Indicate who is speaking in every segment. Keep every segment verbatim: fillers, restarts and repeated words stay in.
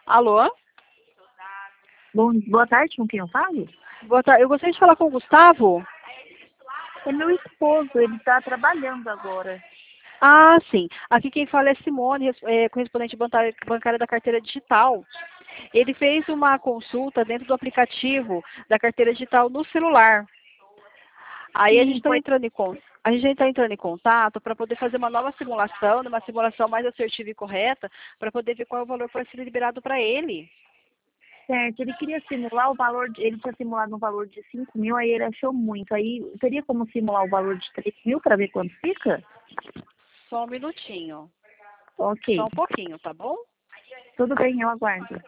Speaker 1: Alô?
Speaker 2: Bom, boa tarde, com quem eu falo?
Speaker 1: Boa tarde. Eu gostaria de falar com o Gustavo.
Speaker 2: É meu esposo, ele está trabalhando agora.
Speaker 1: Ah, sim. Aqui quem fala é Simone, res- é, correspondente bancária bancária da carteira digital. Ele fez uma consulta dentro do aplicativo da carteira digital no celular. Aí a gente
Speaker 2: Sim,
Speaker 1: está
Speaker 2: foi
Speaker 1: entrando em con- a gente está entrando em contato para poder fazer uma nova simulação, uma simulação mais assertiva e correta, para poder ver qual é o valor para ser liberado para ele.
Speaker 2: certo. Ele queria simular o valor, de, ele tinha simulado um valor de cinco mil, aí ele achou muito. Aí teria como simular o valor de três mil para ver quanto fica?
Speaker 1: Só um minutinho. Só
Speaker 2: Ok,
Speaker 1: um pouquinho, tá bom?
Speaker 2: tudo bem, eu aguardo.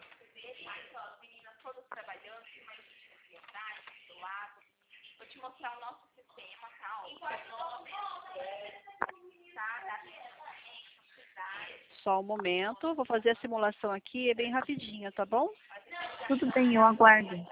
Speaker 1: Só um momento. Vou fazer a simulação aqui, é bem rapidinha, tá bom?
Speaker 2: Tudo bem, eu aguardo.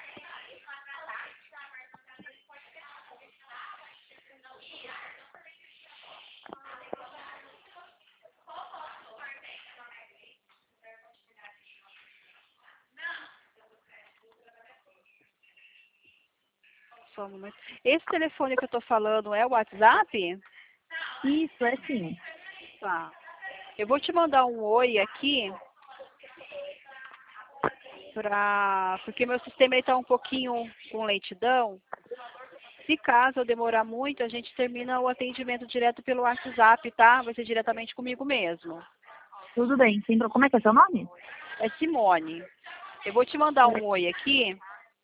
Speaker 1: Só um momento. Esse telefone que eu tô falando é o WhatsApp?
Speaker 2: Isso, é sim.
Speaker 1: Tá. Eu vou te mandar um oi aqui, pra... porque meu sistema está um pouquinho com lentidão. Se caso eu demorar muito, a gente termina o atendimento direto pelo WhatsApp, tá? Vai ser diretamente comigo mesmo.
Speaker 2: Tudo bem. Sem pro- Como é que é seu nome?
Speaker 1: É Simone. Eu vou te mandar um oi aqui,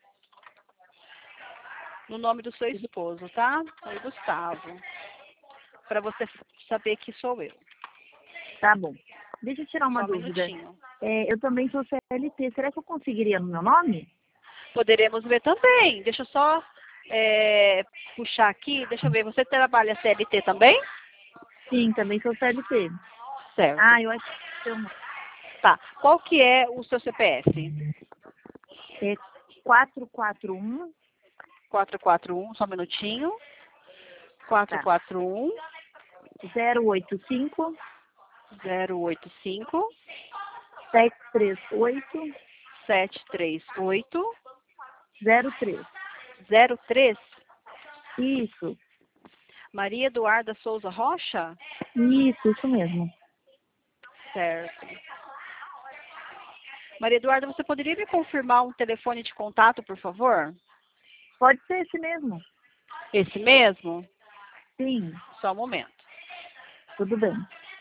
Speaker 1: no nome do seu esposo, tá? Oi, Gustavo. Para você saber que sou eu.
Speaker 2: Tá bom. Deixa eu tirar uma
Speaker 1: Só um
Speaker 2: dúvida.
Speaker 1: minutinho.
Speaker 2: É, eu também sou C L T. Será que eu conseguiria no meu nome?
Speaker 1: Poderemos ver também. Deixa eu só é, puxar aqui. Deixa eu ver. Você trabalha C L T também?
Speaker 2: Sim, também sou C L T.
Speaker 1: Certo.
Speaker 2: Ah, eu acho que seu nome.
Speaker 1: Tá. Qual que é o seu C P F?
Speaker 2: É quatro quatro um,
Speaker 1: quatro quatro um, só um minutinho. quatro
Speaker 2: tá,
Speaker 1: quatro um,
Speaker 2: zero oito cinco,
Speaker 1: zero oito cinco,
Speaker 2: sete três oito,
Speaker 1: sete três oito,
Speaker 2: zero três.
Speaker 1: zero três.
Speaker 2: Isso,
Speaker 1: Maria Eduarda Souza Rocha?
Speaker 2: isso, isso mesmo.
Speaker 1: Certo. Maria Eduarda, você poderia me confirmar um telefone de contato, por favor?
Speaker 2: Pode ser esse mesmo.
Speaker 1: Esse mesmo?
Speaker 2: Sim,
Speaker 1: Só um momento.
Speaker 2: tudo bem.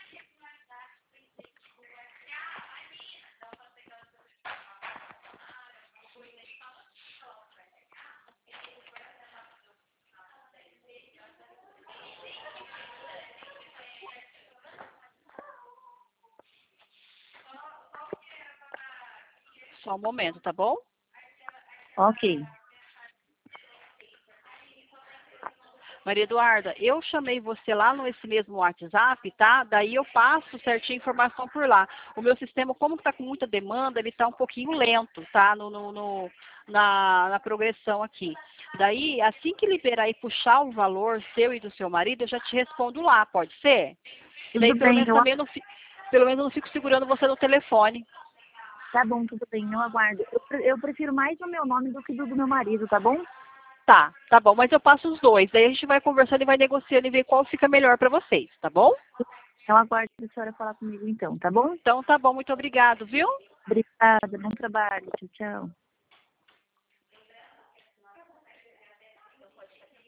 Speaker 1: Só um momento, tá bom?
Speaker 2: Ok,
Speaker 1: Maria Eduarda, eu chamei você lá no esse mesmo WhatsApp, tá? Daí eu passo certinho a informação por lá. O meu sistema, como está com muita demanda, ele está um pouquinho lento, tá? No, no, no- na, na progressão aqui. Daí, assim que liberar e puxar o valor seu e do seu marido, eu já te respondo lá, pode ser? E daí,
Speaker 2: tudo
Speaker 1: pelo
Speaker 2: bem.
Speaker 1: menos,
Speaker 2: Eu,
Speaker 1: também eu não, fi- pelo menos eu não fico segurando você no telefone.
Speaker 2: tá bom, tudo bem, eu aguardo. Eu, pre- eu prefiro mais o meu nome do que do do meu marido, tá bom?
Speaker 1: Tá, tá bom, mas eu passo os dois. Daí a gente vai conversando e vai negociando e ver qual fica melhor para vocês, tá bom?
Speaker 2: Eu aguardo a senhora falar comigo então, tá bom?
Speaker 1: Então tá bom, muito obrigado, viu?
Speaker 2: Obrigada, bom trabalho. Tchau, tchau.